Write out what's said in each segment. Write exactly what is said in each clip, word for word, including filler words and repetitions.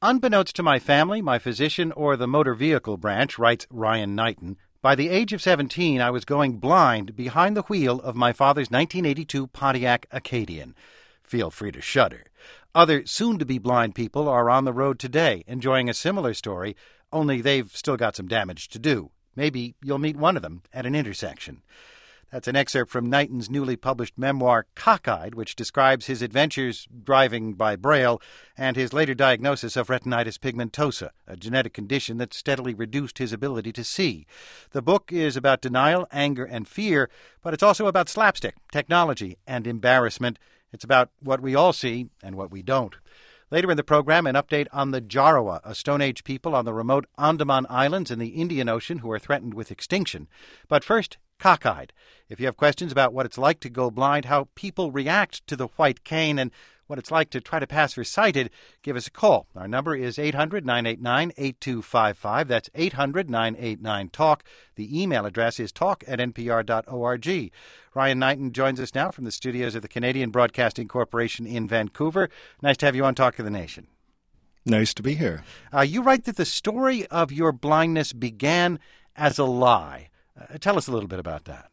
Unbeknownst to my family, my physician, or the motor vehicle branch, writes Ryan Knighton, by the age of seventeen, I was going blind behind the wheel of my father's nineteen eighty-two Pontiac Acadian. Feel free to shudder. Other soon-to-be blind people are on the road today, enjoying a similar story, only they've still got some damage to do. Maybe you'll meet one of them at an intersection. That's an excerpt from Knighton's newly published memoir, Cockeyed, which describes his adventures driving by Braille and his later diagnosis of retinitis pigmentosa, a genetic condition that steadily reduced his ability to see. The book is about denial, anger, and fear, but it's also about slapstick, technology, and embarrassment. It's about what we all see and what we don't. Later in the program, an update on the Jarowaw, a Stone Age people on the remote Andaman Islands in the Indian Ocean who are threatened with extinction. But first, Cockeyed. If you have questions about what it's like to go blind, how people react to the white cane, and what it's like to try to pass for sighted, give us a call. Our number is eight hundred, nine eight nine, eight two five five. That's eight hundred, nine eight nine, talk. The email address is talk at n p r dot org. Ryan Knighton joins us now from the studios of the Canadian Broadcasting Corporation in Vancouver. Nice to have you on Talk of the Nation. Nice to be here. Uh, you write that the story of your blindness began as a lie. Uh, tell us a little bit about that.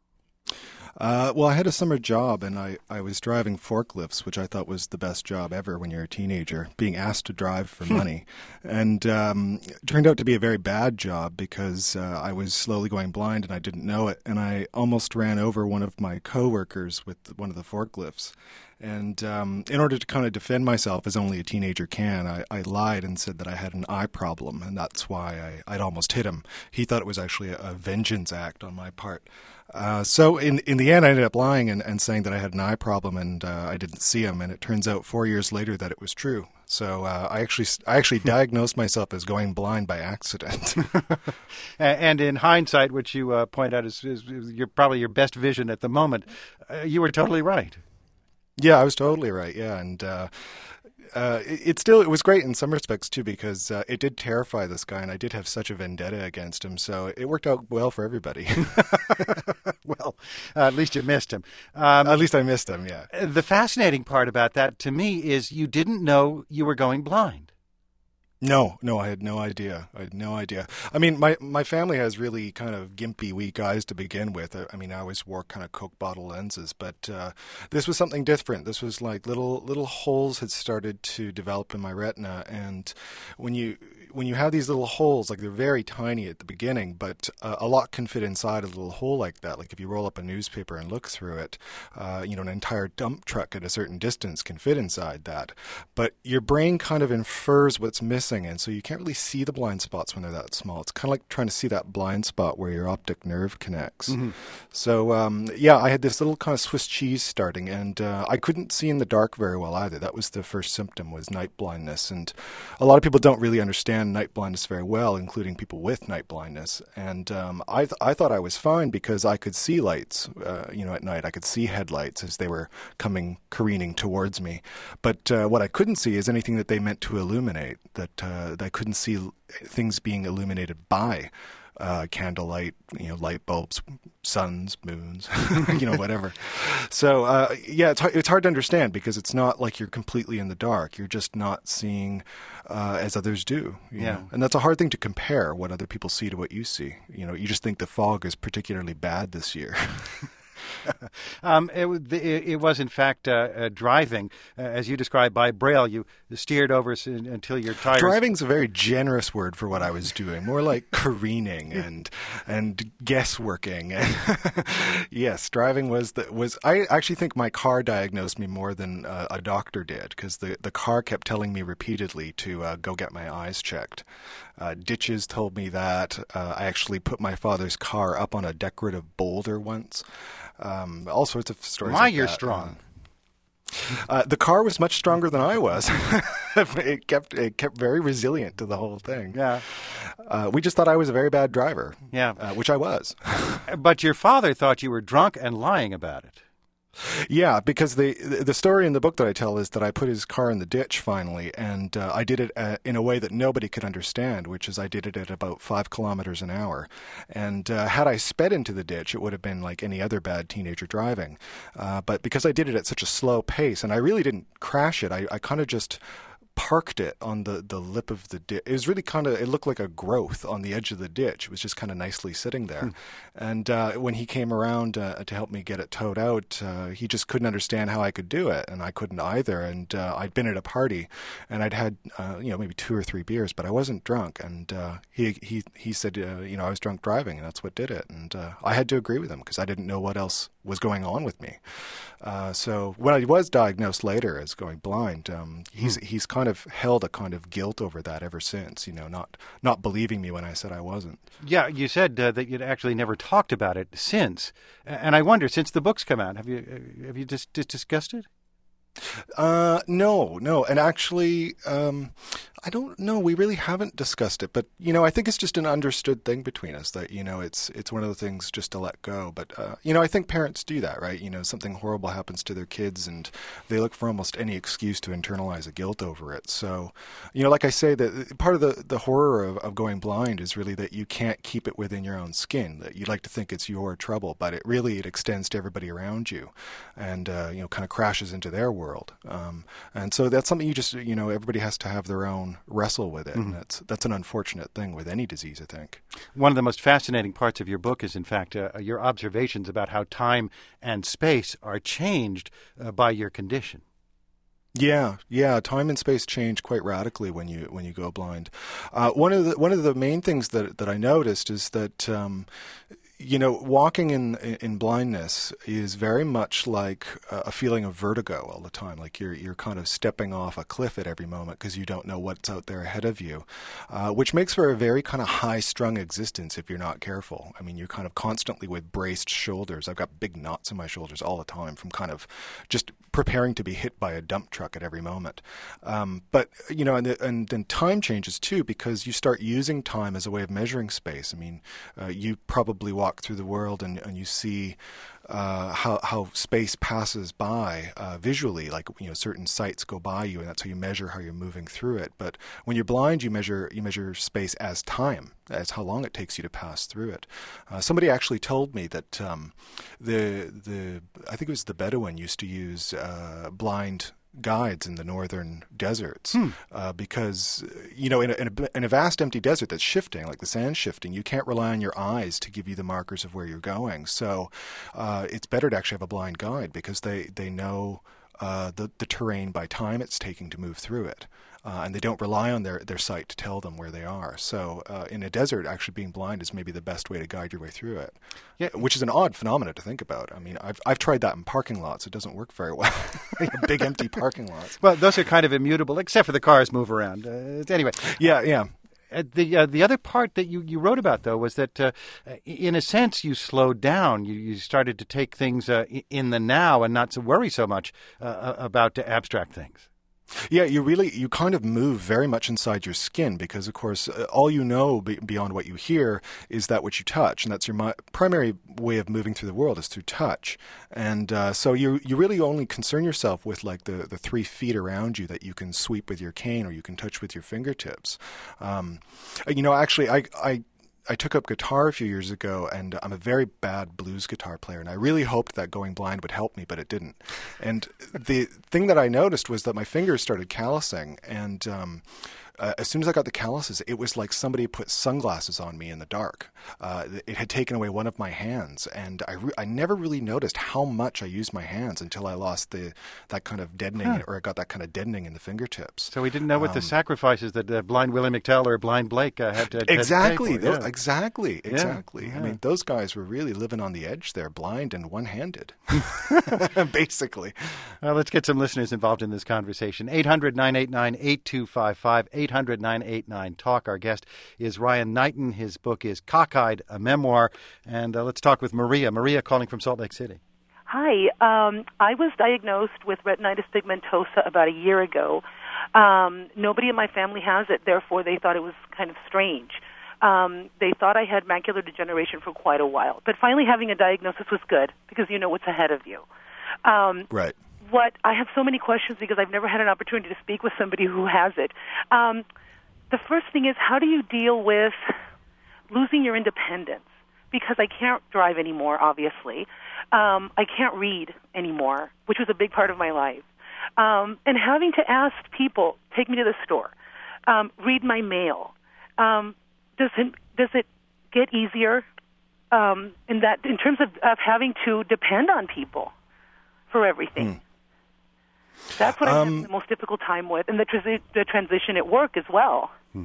Uh, well, I had a summer job, and I, I was driving forklifts, which I thought was the best job ever when you're a teenager, being asked to drive for money. And um, it turned out to be a very bad job because uh, I was slowly going blind and I didn't know it. And I almost ran over one of my coworkers with one of the forklifts. And um, in order to kind of defend myself, as only a teenager can, I, I lied and said that I had an eye problem, and that's why I, I'd almost hit him. He thought it was actually a, a vengeance act on my part. Uh, so in in the end, I ended up lying and, and saying that I had an eye problem and uh, I didn't see him, and it turns out four years later that it was true. So uh, I actually I actually diagnosed myself as going blind by accident. And in hindsight, which you uh, point out is, is, is your, probably your best vision at the moment, uh, you were totally right. Yeah, I was totally right. Yeah, and uh, uh, it, it still it was great in some respects too because uh, it did terrify this guy, and I did have such a vendetta against him. So it worked out well for everybody. Well, uh, at least you missed him. Um, at least I missed him. Yeah. The fascinating part about that to me is you didn't know you were going blind. No, no, I had no idea. I had no idea. I mean, my, my family has really kind of gimpy, weak eyes to begin with. I, I mean, I always wore kind of Coke bottle lenses, but uh, this was something different. This was like little little holes had started to develop in my retina, and when you when you have these little holes, like they're very tiny at the beginning, but uh, a lot can fit inside a little hole like that. Like if you roll up a newspaper and look through it, uh, you know, an entire dump truck at a certain distance can fit inside that. But your brain kind of infers what's missing, and so you can't really see the blind spots when they're that small. It's kind of like trying to see that blind spot where your optic nerve connects. Mm-hmm. So, um, yeah, I had this little kind of Swiss cheese starting, and uh, I couldn't see in the dark very well either. That was the first symptom, was night blindness. And a lot of people don't really understand night blindness very well, including people with night blindness. And um, I, th- I thought I was fine because I could see lights, uh, you know, at night. I could see headlights as they were coming careening towards me. But uh, what I couldn't see is anything that they meant to illuminate, that, uh, that I couldn't see things being illuminated by uh, candlelight, you know, light bulbs, suns, moons, you know, whatever. So, uh, yeah, it's hard, it's hard to understand because it's not like you're completely in the dark. You're just not seeing uh, as others do. You yeah. know? And that's a hard thing to compare what other people see to what you see. You know, you just think the fog is particularly bad this year. um, it, it, it was, in fact, uh, uh, driving, uh, as you described, by Braille. You steered over until your tires... Driving's a very generous word for what I was doing, more like careening and and guessworking. Yes, driving was... the was. I actually think my car diagnosed me more than uh, a doctor did, because the, the car kept telling me repeatedly to uh, go get my eyes checked. Uh, ditches told me that. Uh, I actually put my father's car up on a decorative boulder once. Um, all sorts of stories. Why like you're that. strong? Uh, the car was much stronger than I was. it kept it kept very resilient to the whole thing. Yeah. Uh, we just thought I was a very bad driver. Yeah. Uh, which I was. But your father thought you were drunk and lying about it. Yeah, because the the story in the book that I tell is that I put his car in the ditch finally, and uh, I did it uh, in a way that nobody could understand, which is I did it at about five kilometers an hour. And uh, had I sped into the ditch, it would have been like any other bad teenager driving. Uh, but because I did it at such a slow pace, and I really didn't crash it, I, I kind of just parked it on the, the lip of the ditch. It was really kind of, it looked like a growth on the edge of the ditch. It was just kind of nicely sitting there. Hmm. And uh, when he came around uh, to help me get it towed out, uh, he just couldn't understand how I could do it, and I couldn't either. And uh, I'd been at a party, and I'd had, uh, you know, maybe two or three beers, but I wasn't drunk. And uh, he he he said, uh, you know, I was drunk driving, and that's what did it. And uh, I had to agree with him because I didn't know what else was going on with me. Uh, so when I was diagnosed later as going blind, um, he's hmm. he's kind of held a kind of guilt over that ever since, you know, not not believing me when I said I wasn't. Yeah, you said uh, that you'd actually never talked about it since, and I wonder, since the book's come out, have you uh, have you just, just discussed it? Uh, no, no, and actually, um, I don't know. We really haven't discussed it, but you know, I think it's just an understood thing between us that you know, it's it's one of the things just to let go. But uh, you know, I think parents do that, right? You know, something horrible happens to their kids, and they look for almost any excuse to internalize a guilt over it. So, you know, like I say, that part of the the horror of, of going blind is really that you can't keep it within your own skin. That you like to think it's your trouble, but it really it extends to everybody around you, and uh, you know, kind of crashes into their world. Um, and so that's something you just you know, everybody has to have their own wrestle with it. Mm-hmm. And that's that's an unfortunate thing with any disease, I think. One of the most fascinating parts of your book is, in fact, uh, your observations about how time and space are changed uh, by your condition. Yeah, yeah. Time and space change quite radically when you when you go blind. Uh, one of the one of the main things that that I noticed is that. Um, You know, walking in in blindness is very much like a feeling of vertigo all the time. Like you're you're kind of stepping off a cliff at every moment because you don't know what's out there ahead of you, uh, which makes for a very kind of high-strung existence if you're not careful. I mean, you're kind of constantly with braced shoulders. I've got big knots in my shoulders all the time from kind of just preparing to be hit by a dump truck at every moment. Um, but you know, and, the, and then time changes too because you start using time as a way of measuring space. I mean, uh, you probably walk through the world and, and you see uh, how how space passes by uh, visually, like you know certain sights go by you, and that's how you measure how you're moving through it. But when you're blind, you measure you measure space as time, as how long it takes you to pass through it. Uh, somebody actually told me that um, the the I think it was the Bedouin used to use uh, blind guides in the northern deserts hmm. uh, because you know in a, in, a, in a vast empty desert that's shifting, like the sand shifting, you can't rely on your eyes to give you the markers of where you're going. So uh, it's better to actually have a blind guide because they they know uh, the the terrain by time it's taking to move through it. Uh, and they don't rely on their, their sight to tell them where they are. So uh, in a desert, actually being blind is maybe the best way to guide your way through it, yeah. Which is an odd phenomenon to think about. I mean, I've I've tried that in parking lots. It doesn't work very well. Big empty parking lots. Well, those are kind of immutable, except for the cars move around. Uh, anyway. Yeah, yeah. Uh, the uh, the other part that you, you wrote about, though, was that uh, in a sense you slowed down. You, you started to take things uh, in the now and not to worry so much uh, about uh, abstract things. Yeah, you really, you kind of move very much inside your skin because, of course, uh, all you know be, beyond what you hear is that which you touch. And that's your mi- primary way of moving through the world is through touch. And uh, so you you really only concern yourself with like the, the three feet around you that you can sweep with your cane or you can touch with your fingertips. Um, you know, actually, I... I I took up guitar a few years ago, and I'm a very bad blues guitar player, and I really hoped that going blind would help me, but it didn't. And the thing that I noticed was that my fingers started callousing, and um, uh, as soon as I got the calluses, it was like somebody put sunglasses on me in the dark. Uh, it had taken away one of my hands, and I, re- I never really noticed how much I used my hands until I lost the that kind of deadening, huh. or I got that kind of deadening in the fingertips. So we didn't know what um, the sacrifices that uh, blind Willie McTell or blind Blake uh, had to exactly, had to pay for. Yeah. exactly, exactly. Yeah, yeah. I mean, those guys were really living on the edge there, blind and one-handed, basically. Well, let's get some listeners involved in this conversation. eight hundred nine eight nine eight two five five, eight hundred nine eight nine talk. Our guest is Ryan Knighton. His book is Cockeyed, a memoir. And uh, let's talk with Maria. Maria calling from Salt Lake City. Hi. Um, I was diagnosed with retinitis pigmentosa about a year ago. Um, nobody in my family has it, therefore they thought it was kind of strange. Um, they thought I had macular degeneration for quite a while. But finally having a diagnosis was good because you know what's ahead of you. Um, right. What I have so many questions because I've never had an opportunity to speak with somebody who has it. Um, the first thing is, how do you deal with losing your independence? Because I can't drive anymore, obviously. Um, I can't read anymore, which was a big part of my life. Um, and having to ask people, take me to the store, um, read my mail. Um, does it does it get easier um, in that in terms of, of having to depend on people for everything? Mm. That's what um, I'm having the most difficult time with, and the, transi- the transition at work as well. Hmm.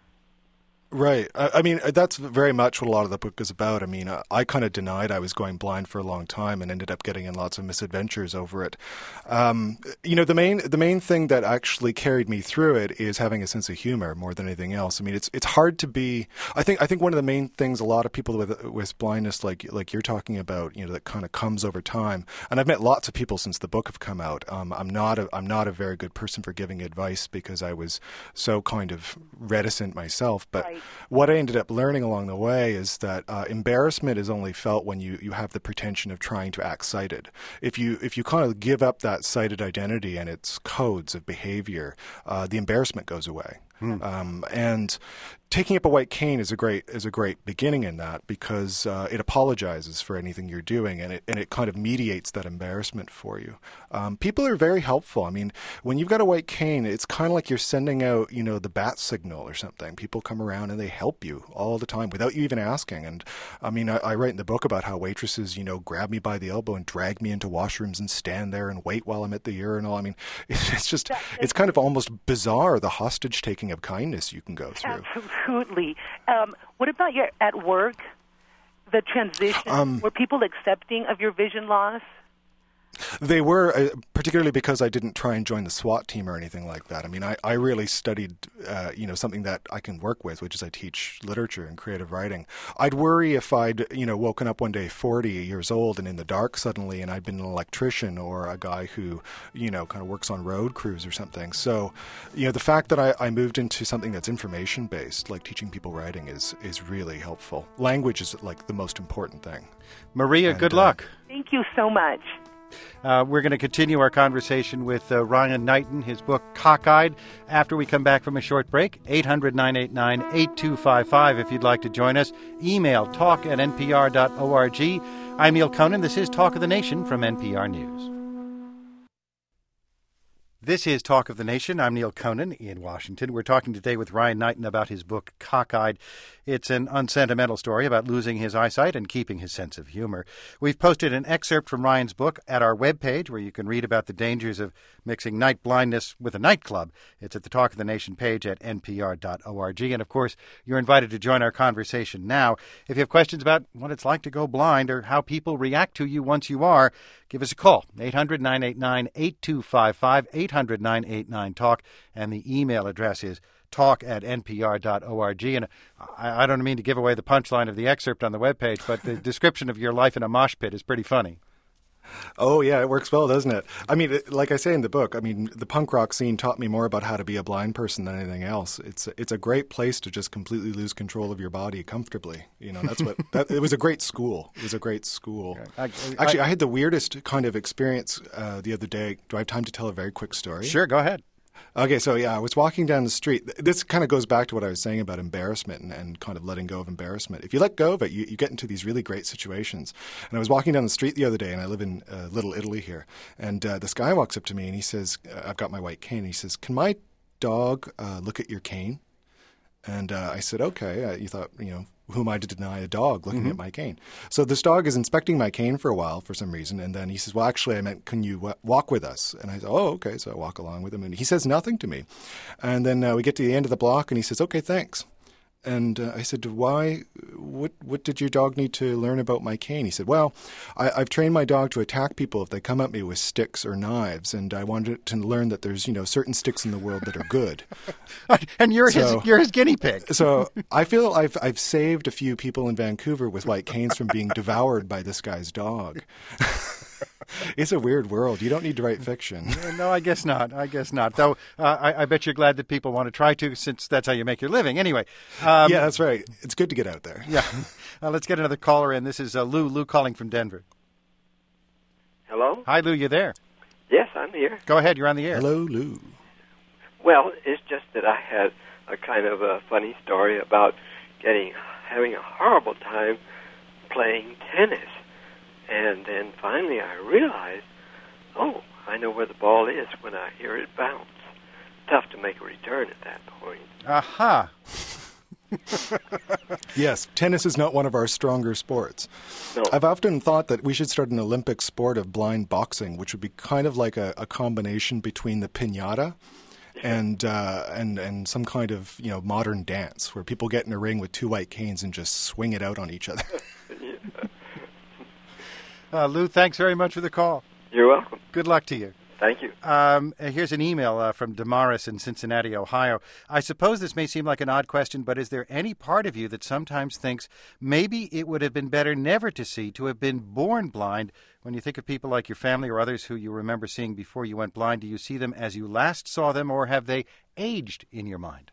Right. I, I mean, that's very much what a lot of the book is about. I mean, I, I kind of denied I was going blind for a long time and ended up getting in lots of misadventures over it. Um, you know, the main the main thing that actually carried me through it is having a sense of humor more than anything else. I mean, it's it's hard to be. I think I think one of the main things a lot of people with with blindness, like like you're talking about, you know, that kind of comes over time. And I've met lots of people since the book have come out. Um, I'm not a I'm not a very good person for giving advice because I was so kind of reticent myself, but. Right. What I ended up learning along the way is that uh, embarrassment is only felt when you, you have the pretension of trying to act sighted. If you if you kind of give up that sighted identity and its codes of behavior, uh, the embarrassment goes away. Hmm. Um, and taking up a white cane is a great is a great beginning in that because uh, it apologizes for anything you're doing and it and it kind of mediates that embarrassment for you. Um, people are very helpful. I mean, when you've got a white cane, it's kind of like you're sending out, you know, the bat signal or something. People come around and they help you all the time without you even asking. And I mean, I, I write in the book about how waitresses, you know, grab me by the elbow and drag me into washrooms and stand there and wait while I'm at the urinal. I mean, it's just it's kind of almost bizarre, the hostage taking of kindness you can go through. Absolutely. Um, what about your at work? The transition? Um, Were people accepting of your vision loss? They were, uh, particularly because I didn't try and join the SWAT team or anything like that. I mean, I, I really studied, uh, you know, something that I can work with, which is I teach literature and creative writing. I'd worry if I'd, you know, woken up one day forty years old and in the dark suddenly and I'd been an electrician or a guy who, you know, kind of works on road crews or something. So, you know, the fact that I, I moved into something that's information-based, like teaching people writing, is, is really helpful. Language is, like, the most important thing. Maria, and, good luck. Uh, Thank you so much. Uh, we're going to continue our conversation with uh, Ryan Knighton, his book Cockeyed, after we come back from a short break. eight hundred, nine eight nine, eight two five five if you'd like to join us. Email talk at n p r dot org. I'm Neil Conan. This is Talk of the Nation from N P R News. This is Talk of the Nation. I'm Neil Conan in Washington. We're talking today with Ryan Knighton about his book, Cockeyed. It's an unsentimental story about losing his eyesight and keeping his sense of humor. We've posted an excerpt from Ryan's book at our webpage where you can read about the dangers of mixing night blindness with a nightclub. It's at the Talk of the Nation page at n p r dot org. And, of course, you're invited to join our conversation now. If you have questions about what it's like to go blind or how people react to you once you are, give us a call, eight hundred, nine eight nine, eight two five five, eight hundred, nine eight nine, talk, and the email address is talk at n p r dot org. And I, I don't mean to give away the punchline of the excerpt on the webpage, but the description of your life in a mosh pit is pretty funny. Oh, yeah, it works well, doesn't it? I mean, it, like I say in the book, I mean, the punk rock scene taught me more about how to be a blind person than anything else. It's it's a great place to just completely lose control of your body comfortably. You know, that's what that, it was a great school. It was a great school. I, I, Actually, I, I had the weirdest kind of experience uh, the other day. Do I have time to tell a very quick story? Sure, go ahead. Okay, so yeah, I was walking down the street. This kind of goes back to what I was saying about embarrassment and, and kind of letting go of embarrassment. If you let go of it, you, you get into these really great situations. And I was walking down the street the other day, and I live in uh, Little Italy here. And uh, this guy walks up to me, and he says, uh, I've got my white cane. And he says, can my dog uh, look at your cane? And uh, I said, okay. Uh, you thought, you know, who am I to deny a dog looking mm-hmm. at my cane? So this dog is inspecting my cane for a while for some reason, and then he says, well, actually, I meant, can you w- walk with us? And I said, oh, okay. So I walk along with him, and he says nothing to me. And then uh, we get to the end of the block, and he says, okay, thanks. And uh, I said, why, what what did your dog need to learn about my cane? He said, well, I, I've trained my dog to attack people if they come at me with sticks or knives, and I wanted to learn that there's, you know, certain sticks in the world that are good. And you're so, his you're his guinea pig. So I feel I've I've saved a few people in Vancouver with white canes from being devoured by this guy's dog. It's a weird world. You don't need to write fiction. No, I guess not. I guess not. Though uh, I, I bet you're glad that people want to try to, since that's how you make your living. Anyway. Um, yeah, that's right. It's good to get out there. Yeah. Uh, let's get another caller in. This is uh, Lou. Lou calling from Denver. Hello? Hi, Lou. You there? Yes, I'm here. Go ahead. You're on the air. Hello, Lou. Well, it's just that I had a kind of a funny story about getting having a horrible time playing tennis. And then finally I realized, oh, I know where the ball is when I hear it bounce. Tough to make a return at that point. Aha. Yes, tennis is not one of our stronger sports. No. I've often thought that we should start an Olympic sport of blind boxing, which would be kind of like a, a combination between the piñata and uh, and and some kind of, you know, modern dance where people get in a ring with two white canes and just swing it out on each other. Yeah. Uh, Lou, thanks very much for the call. You're welcome. Good luck to you. Thank you. Um, here's an email uh, from Damaris in Cincinnati, Ohio. I suppose this may seem like an odd question, but is there any part of you that sometimes thinks maybe it would have been better never to see, to have been born blind? When you think of people like your family or others who you remember seeing before you went blind, do you see them as you last saw them, or have they aged in your mind?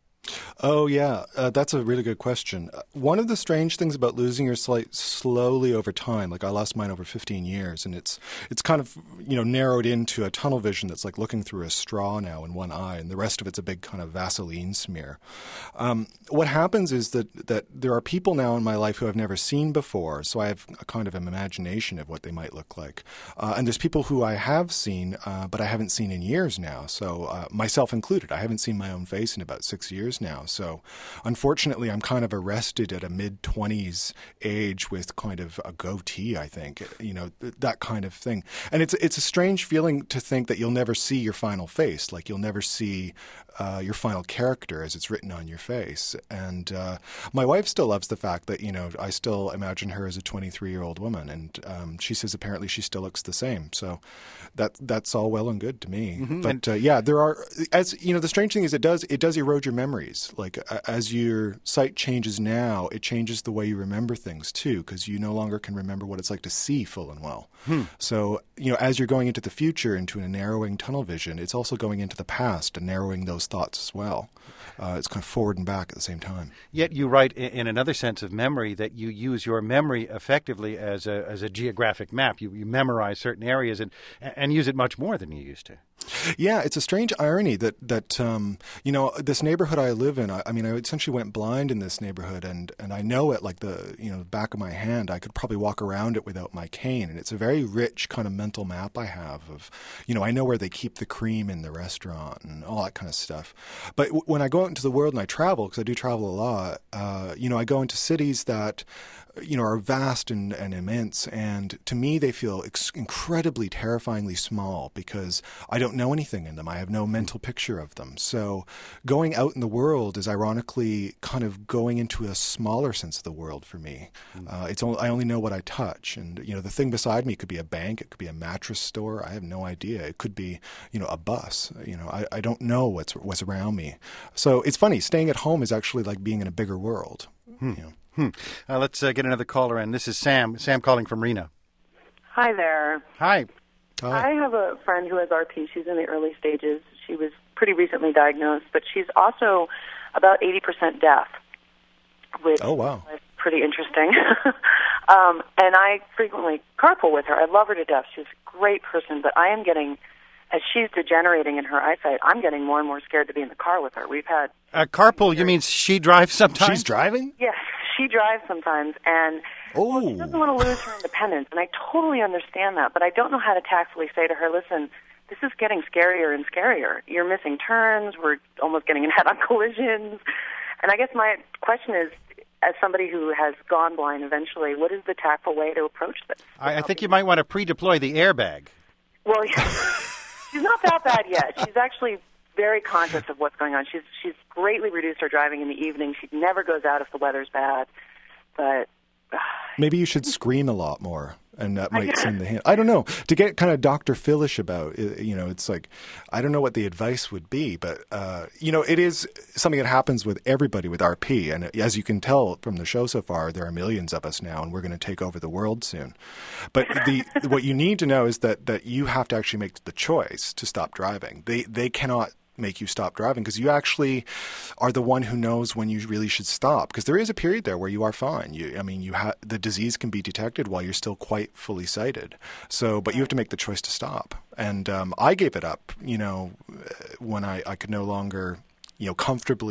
Oh, yeah, uh, that's a really good question. Uh, One of the strange things about losing your sight slowly over time, like I lost mine over fifteen years, and it's it's kind of, you know, narrowed into a tunnel vision that's like looking through a straw now in one eye, and the rest of it's a big kind of Vaseline smear. Um, what happens is that, that there are people now in my life who I've never seen before, so I have a kind of an imagination of what they might look like. Uh, and there's people who I have seen, uh, but I haven't seen in years now, so uh, myself included. I haven't seen my own face in about six years now. So unfortunately, I'm kind of arrested at a mid-twenties age with kind of a goatee, I think, you know, th- that kind of thing. And it's it's a strange feeling to think that you'll never see your final face, like you'll never see uh, your final character as it's written on your face. And uh, my wife still loves the fact that, you know, I still imagine her as a twenty-three-year-old woman. And um, she says apparently she still looks the same. So that that's all well and good to me. Mm-hmm. But uh, yeah, there are, as you know, the strange thing is it does it does erode your memories. Like uh, as your sight changes now, it changes the way you remember things too, because you no longer can remember what it's like to see full and well. Hmm. So, you know, as you're going into the future, into a narrowing tunnel vision, it's also going into the past and narrowing those thoughts as well. Uh, it's kind of forward and back at the same time. Yet you write in another sense of memory that you use your memory effectively as a as a geographic map. You, you memorize certain areas and and use it much more than you used to. Yeah, it's a strange irony that, that um, you know, this neighborhood I live in, I, I mean, I essentially went blind in this neighborhood, and, and I know it like the, you know, back of my hand. I could probably walk around it without my cane, and it's a very rich kind of mental map I have of, you know, I know where they keep the cream in the restaurant and all that kind of stuff. But w- when I go out into the world and I travel, because I do travel a lot, uh, you know, I go into cities that, you know, are vast and, and immense, and to me they feel ex- incredibly terrifyingly small because I don't know anything in them. I have no mental picture of them. So going out in the world is ironically kind of going into a smaller sense of the world for me. Uh, it's only, I only know what I touch, and you know, the thing beside me could be a bank, it could be a mattress store. I have no idea. It could be, you know, a bus. You know, I, I don't know what's what's around me. So it's funny. Staying at home is actually like being in a bigger world. Hmm. You know? Hmm. Uh, let's uh, get another caller in. This is Sam. Sam calling from Reno. Hi there. Hi. Hi. I have a friend who has R P. She's in the early stages. She was pretty recently diagnosed, but she's also about eighty percent deaf, which oh, wow. is pretty interesting. um, and I frequently carpool with her. I love her to death. She's a great person, but I am getting, as she's degenerating in her eyesight, I'm getting more and more scared to be in the car with her. We've had... Uh, carpool, you mean she drives sometimes? She's driving? Yes, she drives sometimes, and oh. well, she doesn't want to lose her independence, and I totally understand that, but I don't know how to tactfully say to her, listen, this is getting scarier and scarier. You're missing turns, we're almost getting in head-on collisions, and I guess my question is, as somebody who has gone blind eventually, what is the tactful way to approach this? I, I think you might want to pre-deploy the airbag. Well, yeah, she's not that bad yet. She's actually very conscious of what's going on. She's she's greatly reduced her driving in the evening. She never goes out if the weather's bad. But uh, maybe you should scream a lot more, and that might send the hint. I don't know. To get kind of Doctor Philish about it, you know, it's like I don't know what the advice would be, but uh, you know, it is something that happens with everybody with R P, and as you can tell from the show so far, there are millions of us now, and we're going to take over the world soon. But the what you need to know is that that you have to actually make the choice to stop driving. They they cannot make you stop driving because you actually are the one who knows when you really should stop, because there is a period there where you are fine. You, I mean, you ha- the disease can be detected while you're still quite fully sighted. So, but you have to make the choice to stop. And um, I gave it up, you know, when I, I could no longer, you know, comfortably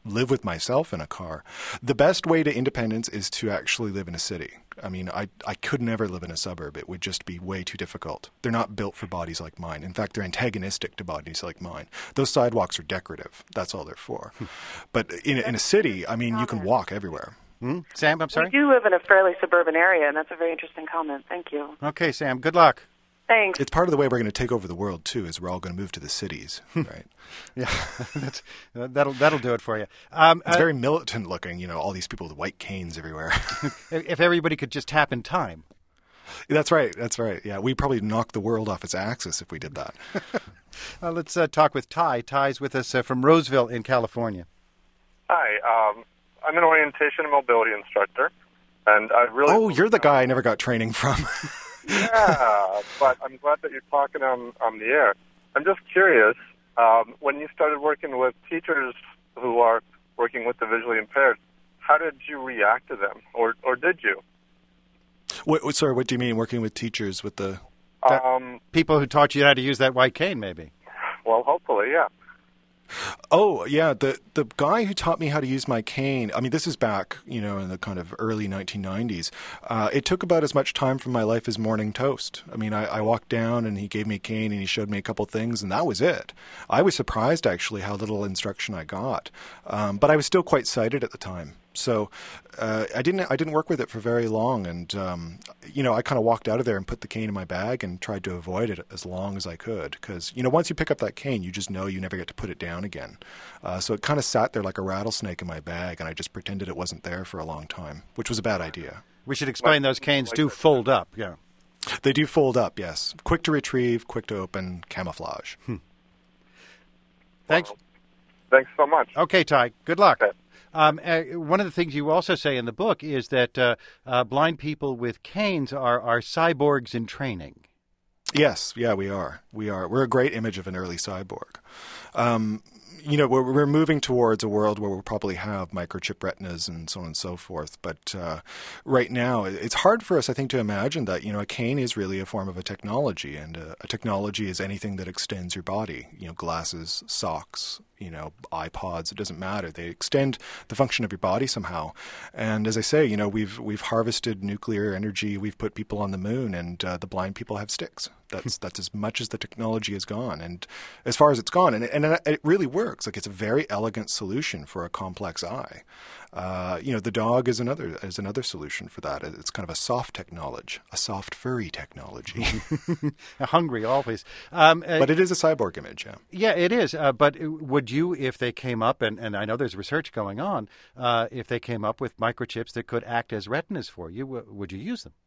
live with myself in a car. The best way to independence is to actually live in a city. I mean, I I could never live in a suburb. It would just be way too difficult. They're not built for bodies like mine. In fact, they're antagonistic to bodies like mine. Those sidewalks are decorative. That's all they're for. But in, in a city, I mean, you can walk everywhere. Hmm? Sam, I'm sorry? We do live in a fairly suburban area, and that's a very interesting comment. Thank you. Okay, Sam, good luck. Thanks. It's part of the way we're going to take over the world, too, is we're all going to move to the cities, right? Yeah, that's, that'll that'll do it for you. Um, It's uh, very militant looking, you know, all these people with white canes everywhere. if everybody could just tap in time. That's right. That's right. Yeah, we'd probably knock the world off its axis if we did that. Uh, let's uh, talk with Ty. Ty's with us uh, from Roseville in California. Hi, um, I'm an orientation and mobility instructor, and I really... Oh, you're the guy I never got training from. Yeah, but I'm glad that you're talking on, on the air. I'm just curious, um, when you started working with teachers who are working with the visually impaired, how did you react to them, or or did you? What, what, sorry, what do you mean working with teachers with the... Um, People who taught you how to use that white cane, maybe. well, hopefully, yeah. Oh, yeah, the the guy who taught me how to use my cane, I mean, this is back, you know, in the kind of early nineteen nineties. Uh, it took about as much time from my life as morning toast. I mean, I, I walked down and he gave me a cane and he showed me a couple things, and that was it. I was surprised, actually, how little instruction I got. Um, but I was still quite sighted at the time. So uh, I didn't I didn't work with it for very long, and um, you know I kind of walked out of there and put the cane in my bag and tried to avoid it as long as I could, because you know once you pick up that cane, you just know you never get to put it down again. Uh, so it kind of sat there like a rattlesnake in my bag, and I just pretended it wasn't there for a long time, which was a bad idea. We should explain those canes do fold up. Yeah, they do fold up. Yes, quick to retrieve, quick to open, camouflage. Hmm. Thanks. Well, thanks so much. Okay, Ty. Good luck. Okay. Um, uh, one of the things you also say in the book is that uh, uh, blind people with canes are, are cyborgs in training. Yes, yeah, we are. We are. We're a great image of an early cyborg. Um, you know, we're, we're moving towards a world where we'll probably have microchip retinas and so on and so forth. But uh, right now, it's hard for us, I think, to imagine that, you know, a cane is really a form of a technology, and a, a technology is anything that extends your body. You know, glasses, socks, you know, iPods, it doesn't matter. They extend the function of your body somehow. And as I say, you know, we've we've harvested nuclear energy, we've put people on the moon, and uh, the blind people have sticks. That's that's as much as the technology has gone, and as far as it's gone, and and it really works. Like, it's a very elegant solution for a complex eye. Uh, you know, the dog is another is another solution for that. It's kind of a soft technology, a soft furry technology. Hungry always, um, uh, but it is a cyborg image. Yeah, yeah, it is. Uh, but would you, if they came up, and, and I know there's research going on, uh, if they came up with microchips that could act as retinas for you, w- would you use them?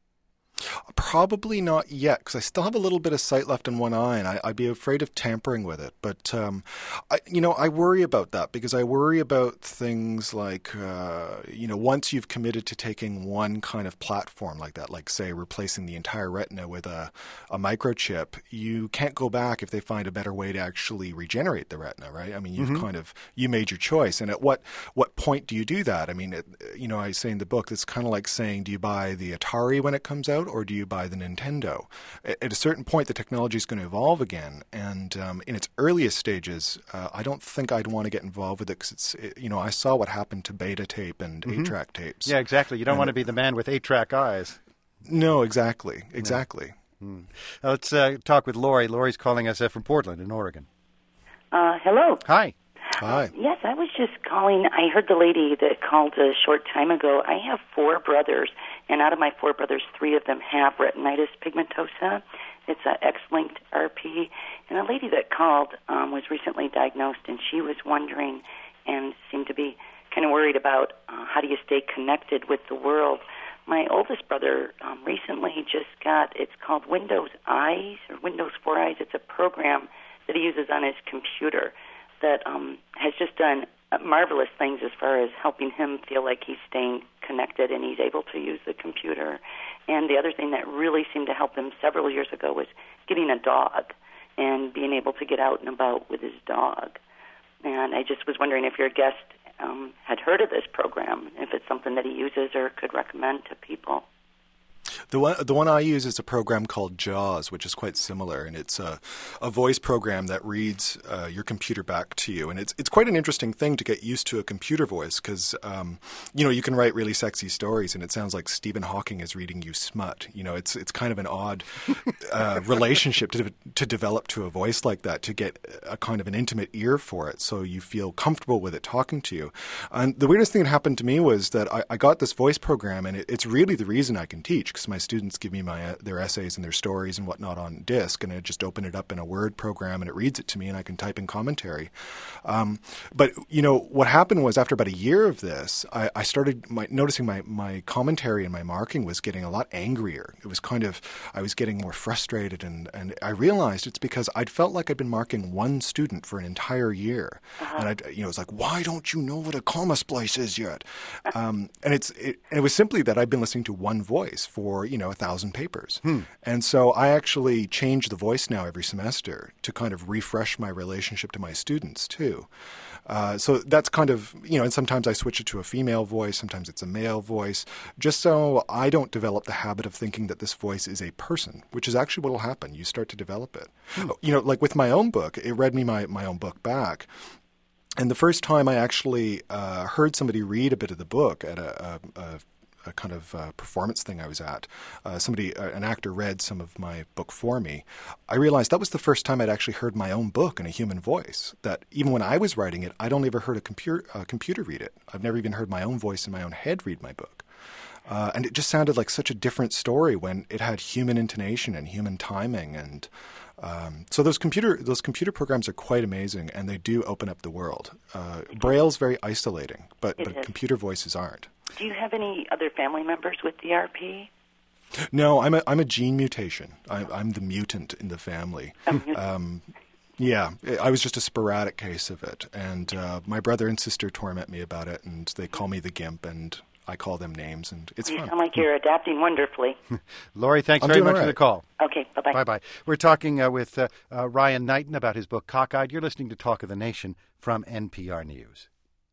Probably not yet, because I still have a little bit of sight left in one eye, and I, I'd be afraid of tampering with it. But, um, I, you know, I worry about that, because I worry about things like, uh, you know, once you've committed to taking one kind of platform like that, like, say, replacing the entire retina with a, a microchip, you can't go back if they find a better way to actually regenerate the retina, right? I mean, you've mm-hmm. kind of, you made your choice. And at what, what point do you do that? I mean, it, you know, I say in the book, it's kind of like saying, do you buy the Atari when it comes out, or do you buy the Nintendo? At a certain point, the technology is going to evolve again, and um, in its earliest stages, uh, I don't think I'd want to get involved with it, because it's, it, you know, I saw what happened to beta tape and mm-hmm. eight track tapes. Yeah, exactly. You don't and want to be the man with eight track eyes. No, exactly, exactly. Yeah. Mm. Uh, let's uh, talk with Lori. Lori's calling us uh, from Portland in Oregon. Uh, hello. Hi. Hi. Uh, yes, I was just calling. I heard the lady that called a short time ago. I have four brothers, and out of my four brothers, three of them have retinitis pigmentosa. It's a X-linked R P. And a lady that called um, was recently diagnosed, and she was wondering and seemed to be kind of worried about uh, how do you stay connected with the world. My oldest brother um, recently just got, it's called Windows Eyes, or Windows for Eyes. It's a program that he uses on his computer that um, has just done marvelous things as far as helping him feel like he's staying connected and he's able to use the computer. And the other thing that really seemed to help him several years ago was getting a dog and being able to get out and about with his dog. And I just was wondering if your guest um, had heard of this program, if it's something that he uses or could recommend to people. The one, the one I use is a program called JAWS, which is quite similar, and it's a, a voice program that reads uh, your computer back to you. And it's it's quite an interesting thing to get used to a computer voice because, um, you know, you can write really sexy stories, and it sounds like Stephen Hawking is reading you smut. You know, it's it's kind of an odd uh, relationship to to develop to a voice like that, to get a kind of an intimate ear for it, so you feel comfortable with it talking to you. And the weirdest thing that happened to me was that I, I got this voice program, and it, it's really the reason I can teach, because my students give me my uh, their essays and their stories and whatnot on disk, and I just open it up in a Word program and it reads it to me, and I can type in commentary. Um, but you know what happened was, after about a year of this, I, I started my, noticing my my commentary and my marking was getting a lot angrier. It was kind of I was getting more frustrated, and and I realized it's because I'd felt like I'd been marking one student for an entire year, uh-huh. and I you know it's like, why don't you know what a comma splice is yet? Um, and it's it, it was simply that I'd been listening to one voice for you know a thousand papers. Hmm. And so I actually change the voice now every semester to kind of refresh my relationship to my students too. Uh, so that's kind of, you know, and sometimes I switch it to a female voice, sometimes it's a male voice, just so I don't develop the habit of thinking that this voice is a person, which is actually what will happen. You start to develop it. Hmm. You know, like with my own book, it read me my, my own book back. And the first time I actually uh, heard somebody read a bit of the book at a, a, a a kind of uh, performance thing I was at. Uh, somebody, uh, an actor read some of my book for me. I realized that was the first time I'd actually heard my own book in a human voice, that even when I was writing it, I'd only ever heard a computer, uh, computer read it. I've never even heard my own voice in my own head read my book. Uh, and it just sounded like such a different story when it had human intonation and human timing. And um, so those computer those computer programs are quite amazing, and they do open up the world. Uh, Braille's very isolating, but, but computer voices aren't. Do you have any other family members with D R P? No, I'm a I'm a gene mutation. I'm, I'm the mutant in the family. Um, yeah, I was just a sporadic case of it, and uh, my brother and sister torment me about it, and they call me the Gimp, and I call them names, and it's you fun. You sound like you're adapting wonderfully. Laurie, thanks I'm very much right. for the call. Okay, bye-bye. Bye-bye. We're talking uh, with uh, uh, Ryan Knighton about his book, Cockeyed. You're listening to Talk of the Nation from N P R News.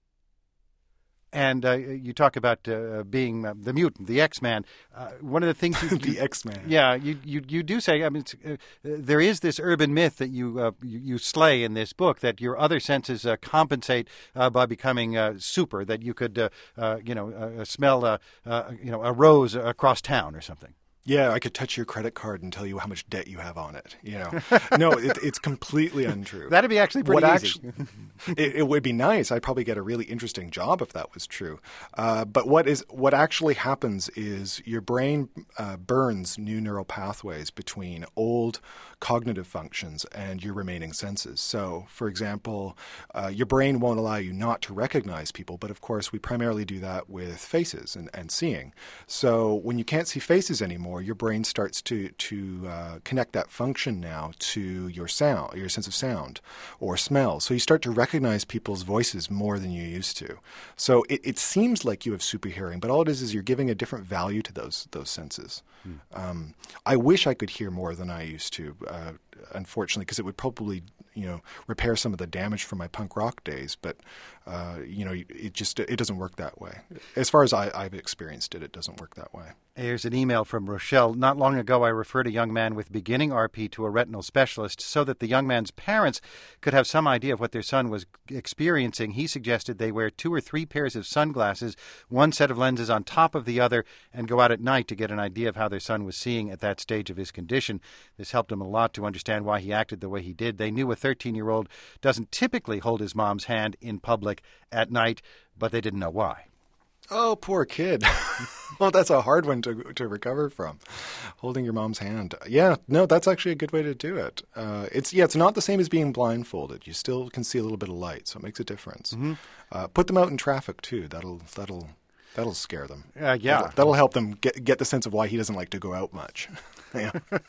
And uh, you talk about uh, being uh, the mutant, the X-Man. Uh, one of the things you, the X-Man. Yeah, you, you you do say. I mean, it's, uh, there is this urban myth that you, uh, you you slay in this book, that your other senses uh, compensate uh, by becoming uh, super. That you could, uh, uh, you know, uh, smell uh, uh, you know a rose across town or something. Yeah, I could touch your credit card and tell you how much debt you have on it. You know, no, it, it's completely untrue. That'd be actually pretty what easy. Actually, it, it would be nice. I'd probably get a really interesting job if that was true. Uh, but what is what actually happens is your brain uh, burns new neural pathways between old cognitive functions and your remaining senses. So, for example, uh, your brain won't allow you not to recognize people, but of course we primarily do that with faces and, and seeing. So when you can't see faces anymore, your brain starts to to uh, connect that function now to your sound, your sense of sound or smell. So you start to recognize people's voices more than you used to. So it, it seems like you have super hearing, but all it is is you're giving a different value to those those senses. Hmm. Um, I wish I could hear more than I used to, uh, unfortunately, because it would probably you know repair some of the damage from my punk rock days. But uh, you know it just it doesn't work that way. As far as I, I've experienced it, it doesn't work that way. Here's an email from Rochelle. Not long ago, I referred a young man with beginning R P to a retinal specialist so that the young man's parents could have some idea of what their son was experiencing. He suggested they wear two or three pairs of sunglasses, one set of lenses on top of the other, and go out at night to get an idea of how their son was seeing at that stage of his condition. This helped him a lot to understand why he acted the way he did. They knew a thirteen-year-old doesn't typically hold his mom's hand in public at night, but they didn't know why. Oh, poor kid. Well, that's a hard one to to recover from, holding your mom's hand. Yeah, no, that's actually a good way to do it. Uh, it's yeah, it's not the same as being blindfolded. You still can see a little bit of light, so it makes a difference. Mm-hmm. Uh, put them out in traffic too. That'll that'll that'll scare them. Uh, yeah, that'll, that'll help them get get the sense of why he doesn't like to go out much. Yeah.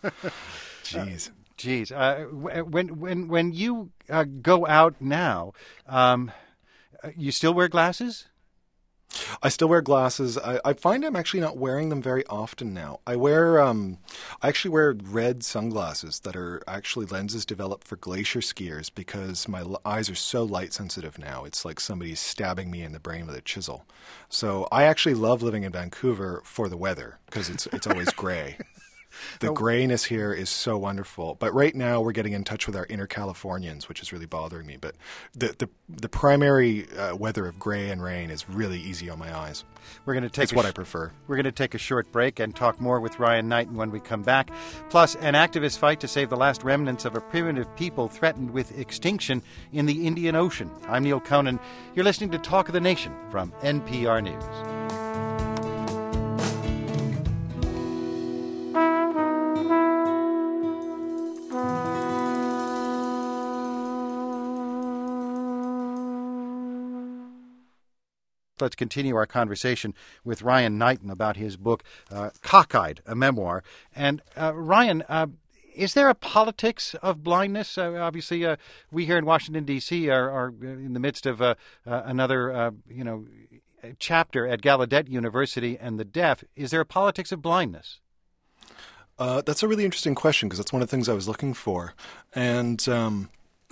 Jeez. Uh, Geez, uh, when when when you uh, go out now, um, you still wear glasses? I still wear glasses. I, I find I'm actually not wearing them very often now. I wear, um, I actually wear red sunglasses that are actually lenses developed for glacier skiers because my l- eyes are so light sensitive now. It's like somebody's stabbing me in the brain with a chisel. So I actually love living in Vancouver for the weather because it's it's always gray. The grayness here is so wonderful. But right now we're getting in touch with our inner Californians, which is really bothering me. But the the, the primary uh, weather of gray and rain is really easy on my eyes. We're going to take It's a what sh- I prefer. We're going to take a short break and talk more with Ryan Knighton when we come back. Plus, an activist fight to save the last remnants of a primitive people threatened with extinction in the Indian Ocean. I'm Neil Conan. You're listening to Talk of the Nation from N P R News. Let's continue our conversation with Ryan Knighton about his book, uh, Cockeyed, a Memoir. And uh, Ryan, uh, is there a politics of blindness? Uh, obviously, uh, we here in Washington, D C are, are in the midst of uh, uh, another, uh, you know, chapter at Gallaudet University and the deaf. Is there a politics of blindness? Uh, that's a really interesting question because that's one of the things I was looking for. And... Um,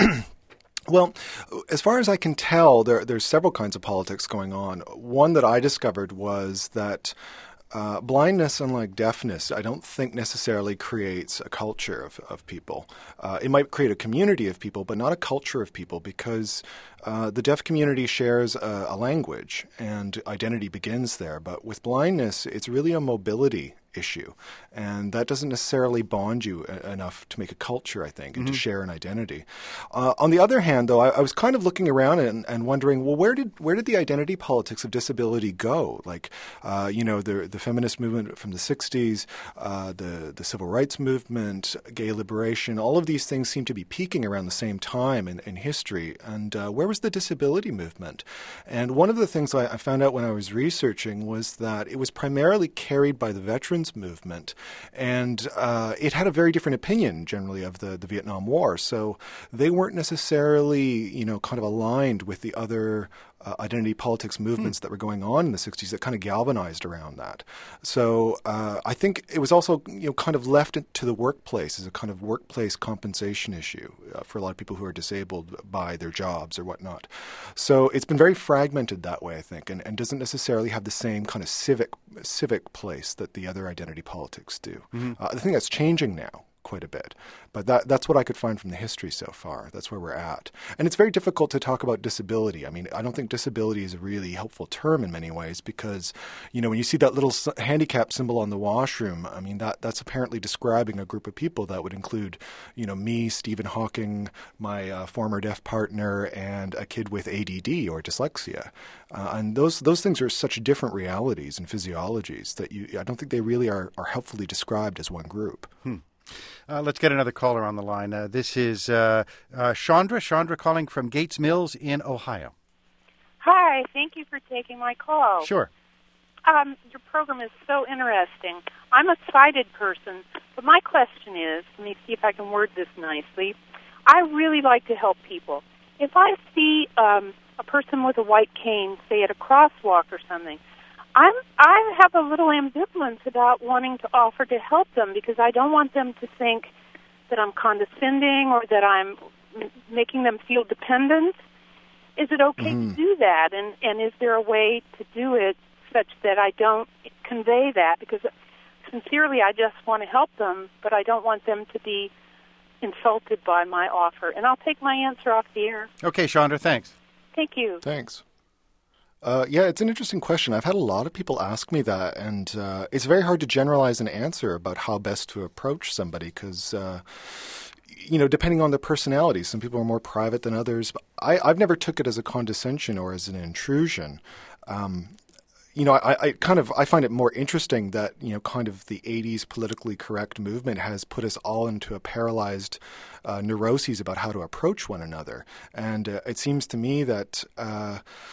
Well, as far as I can tell, there there's several kinds of politics going on. One that I discovered was that uh, blindness, unlike deafness, I don't think necessarily creates a culture of, of people. Uh, it might create a community of people, but not a culture of people because uh, the deaf community shares a, a language and identity begins there. But with blindness, it's really a mobility issue. And that doesn't necessarily bond you a- enough to make a culture, I think, and mm-hmm. to share an identity. Uh, on the other hand, though, I, I was kind of looking around and, and wondering, well, where did where did the identity politics of disability go? Like, uh, you know, the the feminist movement from the sixties, uh, the, the civil rights movement, gay liberation, all of these things seem to be peaking around the same time in, in history. And uh, where was the disability movement? And one of the things I, I found out when I was researching was that it was primarily carried by the veterans movement, and uh, it had a very different opinion generally of the, the Vietnam War. So they weren't necessarily, you know, kind of aligned with the other uh, identity politics movements mm. that were going on in the sixties that kind of galvanized around that. So uh, I think it was also, you know, kind of left to the workplace as a kind of workplace compensation issue uh, for a lot of people who are disabled by their jobs or whatnot. So it's been very fragmented that way, I think, and, and doesn't necessarily have the same kind of civic civic place that the other identity politics do. Mm-hmm. Uh, I think that's changing now quite a bit. But that that's what I could find from the history so far. That's where we're at. And it's very difficult to talk about disability. I mean, I don't think disability is a really helpful term in many ways because, you know, when you see that little handicap symbol on the washroom, I mean, that that's apparently describing a group of people that would include, you know, me, Stephen Hawking, my uh, former deaf partner, and a kid with A D D or dyslexia. Uh, and those those things are such different realities and physiologies that you I don't think they really are, are helpfully described as one group. Hmm. Uh, let's get another caller on the line. Uh, this is uh, uh, Chandra. Chandra calling from Gates Mills in Ohio. Hi. Thank you for taking my call. Sure. Um, your program is so interesting. I'm a sighted person, but my question is, let me see if I can word this nicely. I really like to help people. If I see um, a person with a white cane, say at a crosswalk or something, I'm, I have a little ambivalence about wanting to offer to help them because I don't want them to think that I'm condescending or that I'm m- making them feel dependent. Is it okay mm-hmm. to do that? And, and is there a way to do it such that I don't convey that? Because sincerely, I just want to help them, but I don't want them to be insulted by my offer. And I'll take my answer off the air. Okay, Chandra, thanks. Thank you. Thanks. Uh, yeah, it's an interesting question. I've had a lot of people ask me that, and uh, it's very hard to generalize an answer about how best to approach somebody because, uh, you know, depending on their personality, some people are more private than others. But I, I've never took it as a condescension or as an intrusion. Um, you know, I, I kind of I find it more interesting that, you know, kind of the eighties politically correct movement has put us all into a paralyzed uh, neuroses about how to approach one another. And uh, it seems to me that uh,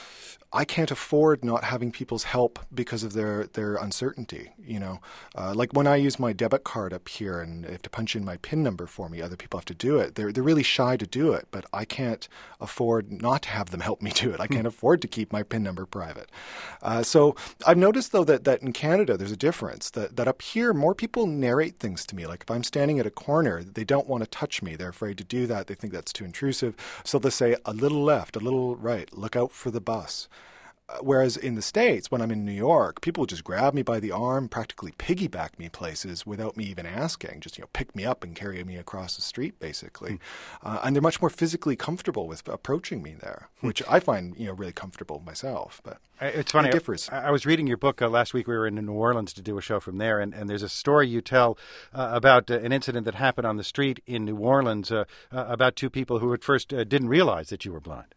I can't afford not having people's help because of their, their uncertainty, you know. Uh, like when I use my debit card up here and they have to punch in my PIN number for me, other people have to do it. They're, they're really shy to do it, but I can't afford not to have them help me do it. I can't afford to keep my PIN number private. Uh, so I've noticed, though, that, that in Canada there's a difference, that, that up here more people narrate things to me. Like if I'm standing at a corner, they don't want to touch me. They're afraid to do that. They think that's too intrusive. So they'll say a little left, a little right, look out for the bus. Whereas in the States, when I'm in New York, people just grab me by the arm, practically piggyback me places without me even asking, just, you know, pick me up and carry me across the street, basically. Mm. Uh, and they're much more physically comfortable with approaching me there, which I find, you know, really comfortable myself. But it's funny. It differs. I, I was reading your book uh, last week. We were in New Orleans to do a show from there, and, and there's a story you tell uh, about uh, an incident that happened on the street in New Orleans uh, uh, about two people who at first uh, didn't realize that you were blind.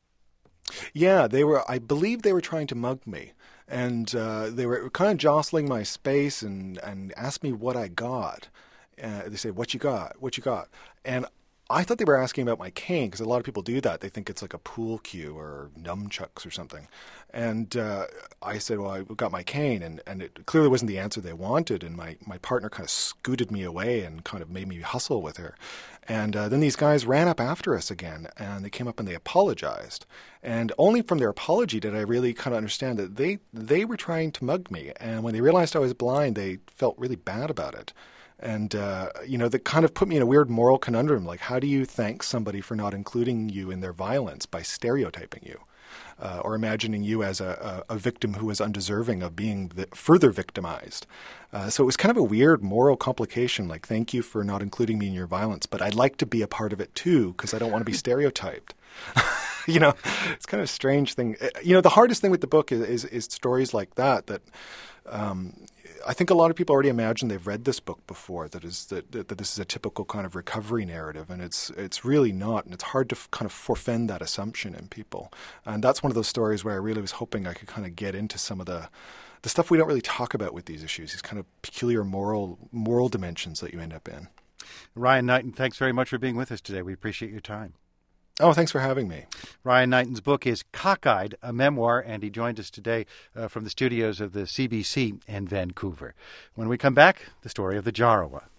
Yeah, they were. I believe they were trying to mug me, and uh, they were kind of jostling my space and and asked me what I got. Uh, they said, "What you got? What you got?" And I thought they were asking about my cane, because a lot of people do that. They think it's like a pool cue or nunchucks or something. And uh, I said, well, I got my cane, and, and it clearly wasn't the answer they wanted. And my, my partner kind of scooted me away and kind of made me hustle with her. And uh, then these guys ran up after us again, and they came up and they apologized. And only from their apology did I really kind of understand that they, they were trying to mug me. And when they realized I was blind, they felt really bad about it. And, uh, you know, that kind of put me in a weird moral conundrum. Like, how do you thank somebody for not including you in their violence by stereotyping you uh, or imagining you as a, a, a victim who is undeserving of being the, further victimized? Uh, so it was kind of a weird moral complication. Like, thank you for not including me in your violence, but I'd like to be a part of it, too, because I don't want to be stereotyped. You know, it's kind of a strange thing. You know, the hardest thing with the book is, is, is stories like that, that um, I think a lot of people already imagine they've read this book before, that is that, that this is a typical kind of recovery narrative, and it's it's really not, and it's hard to f- kind of forfend that assumption in people. And that's one of those stories where I really was hoping I could kind of get into some of the the stuff we don't really talk about with these issues, these kind of peculiar moral moral dimensions that you end up in. Ryan Knighton, thanks very much for being with us today. We appreciate your time. Oh, thanks for having me. Ryan Knighton's book is Cockeyed, a memoir, and he joined us today uh, from the studios of the C B C in Vancouver. When we come back, the story of the Jarawa.